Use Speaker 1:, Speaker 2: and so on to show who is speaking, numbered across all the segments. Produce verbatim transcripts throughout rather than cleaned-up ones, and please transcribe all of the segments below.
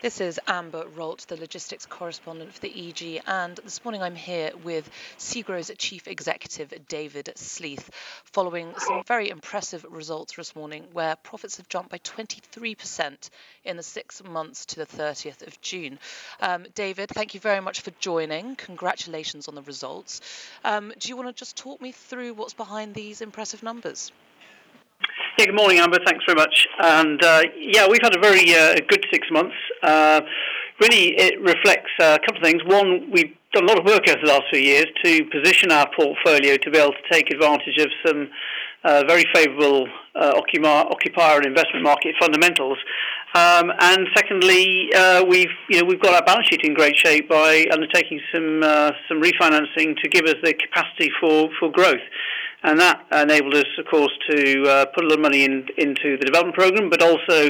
Speaker 1: This is Amber Rolt, the logistics correspondent for the E G, and this morning I'm here with SEGRO's Chief Executive, David Sleath, following some very impressive results this morning where profits have jumped by twenty-three percent in the six months to the thirtieth of June. Um, David, thank you very much for joining. Congratulations on the results. Um, do you want to just talk me through what's behind these impressive numbers?
Speaker 2: Yeah, good morning, Amber. Thanks very much. And uh, yeah, we've had a very uh, good six months. Uh, really, it reflects uh, a couple of things. One, we've done a lot of work over the last few years to position our portfolio to be able to take advantage of some uh, very favourable uh, occupier and investment market fundamentals. Um, and secondly, uh, we've you know we've got our balance sheet in great shape by undertaking some uh, some refinancing to give us the capacity for, for growth. And that enabled us, of course, to uh, put a lot of money in, into the development programme, but also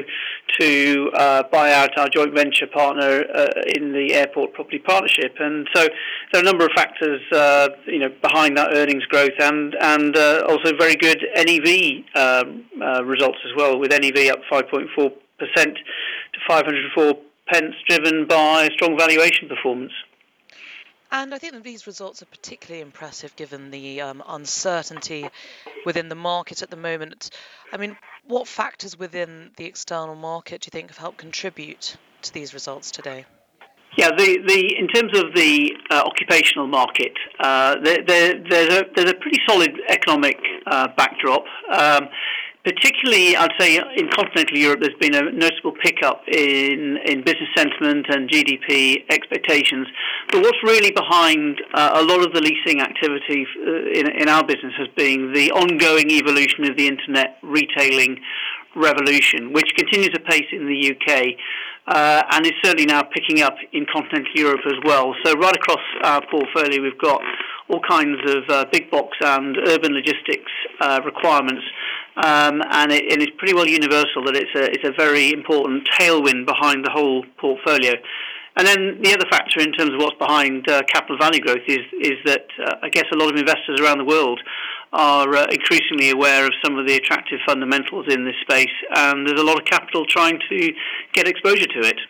Speaker 2: to uh, buy out our joint venture partner uh, in the Airport Property Partnership. And so there are a number of factors, uh, you know, behind that earnings growth, and and uh, also very good N E V um, uh, results as well, with N E V up five point four percent to five hundred four pence, driven by strong valuation performance.
Speaker 1: And I think that these results are particularly impressive given the um, uncertainty within the market at the moment. I mean, what factors within the external market do you think have helped contribute to these results today?
Speaker 2: Yeah, the, the in terms of the uh, occupational market, uh, there, there, there's a there's a pretty solid economic uh, backdrop. Um, Particularly, I'd say in continental Europe, there's been a noticeable pickup in, in business sentiment and G D P expectations. But what's really behind uh, a lot of the leasing activity in, in our business has been the ongoing evolution of the internet retailing revolution, which continues apace in the U K uh, and is certainly now picking up in continental Europe as well. So right across our portfolio, we've got all kinds of uh, big box and urban logistics uh, requirements. Um, and, it, and it's pretty well universal that it's a, it's a very important tailwind behind the whole portfolio. And then the other factor in terms of what's behind uh, capital value growth is is that uh, I guess a lot of investors around the world are uh, increasingly aware of some of the attractive fundamentals in this space, and there's a lot of capital trying to get exposure to it.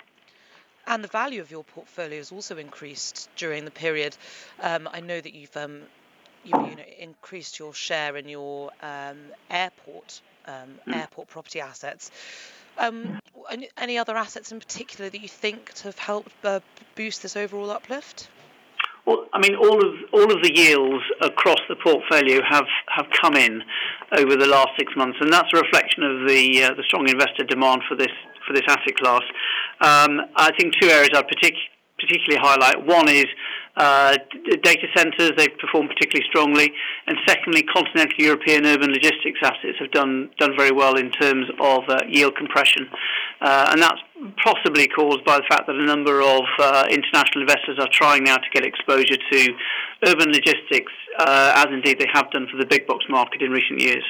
Speaker 1: And the value of your portfolio has also increased during the period. Um, I know that you've um, You've you know, increased your share in your um, airport um, mm. airport property assets. Um, any, any other assets in particular that you think have helped uh, boost this overall uplift?
Speaker 2: Well, I mean, all of all of the yields across the portfolio have, have come in over the last six months, and that's a reflection of the uh, the strong investor demand for this for this asset class. Um, I think two areas I'd partic- particularly highlight. One is Uh, data centres, they've performed particularly strongly, and secondly, continental European urban logistics assets have done done very well in terms of uh, yield compression, uh, and that's possibly caused by the fact that a number of uh, international investors are trying now to get exposure to urban logistics, uh, as indeed they have done for the big box market in recent years.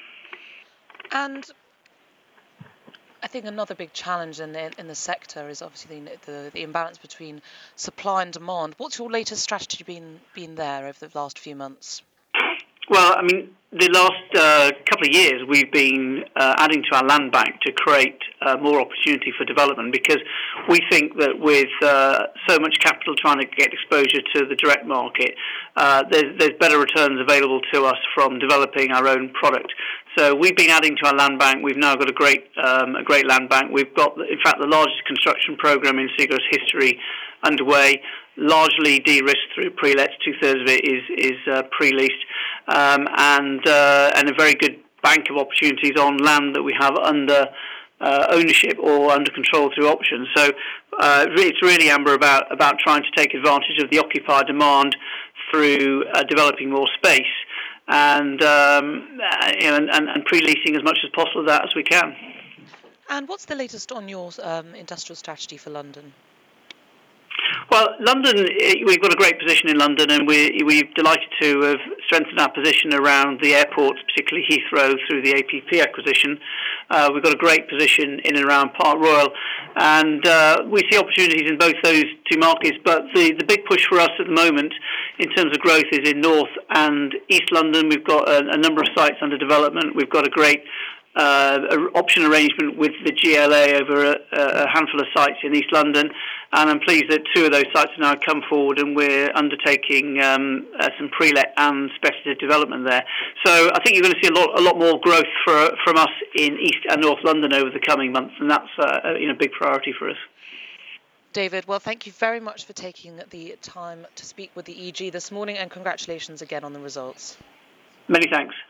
Speaker 1: And I think another big challenge in the, in the sector is obviously the, the, the imbalance between supply and demand. What's your latest strategy been been there over the last few months?
Speaker 2: Well, I mean, the last uh, couple of years we've been uh, adding to our land bank to create uh, more opportunity for development, because we think that with uh, so much capital trying to get exposure to the direct market, uh, there's, there's better returns available to us from developing our own product. So we've been adding to our land bank. We've now got a great um, a great land bank. We've got, in fact, the largest construction program in SEGRO's history underway, largely de-risked through pre-lets. Two-thirds of it is is uh, pre-leased, um, and uh, and a very good bank of opportunities on land that we have under uh, ownership or under control through options. So uh, it's really, Amber, about about trying to take advantage of the occupier demand through uh, developing more space and um, you know, and, and, and pre-leasing as much as possible of that as we can.
Speaker 1: And what's the latest on your um, industrial strategy for London?
Speaker 2: Well, London, we've got a great position in London, and we, we're delighted to have strengthened our position around the airports, particularly Heathrow, through the A P P acquisition. Uh, we've got a great position in and around Park Royal, and uh, we see opportunities in both those two markets, but the, the big push for us at the moment in terms of growth is in North and East London. We've got a, a number of sites under development. We've got a great uh, option arrangement with the G L A over a, a handful of sites in East London, and I'm pleased that two of those sites have now come forward, and we're undertaking um, uh, some pre-let and speculative development there. So I think you're going to see a lot, a lot more growth for, from us in East and North London over the coming months, and that's uh, you know, a big priority for us.
Speaker 1: David, well, thank you very much for taking the time to speak with the E G this morning, and congratulations again on the results.
Speaker 2: Many thanks.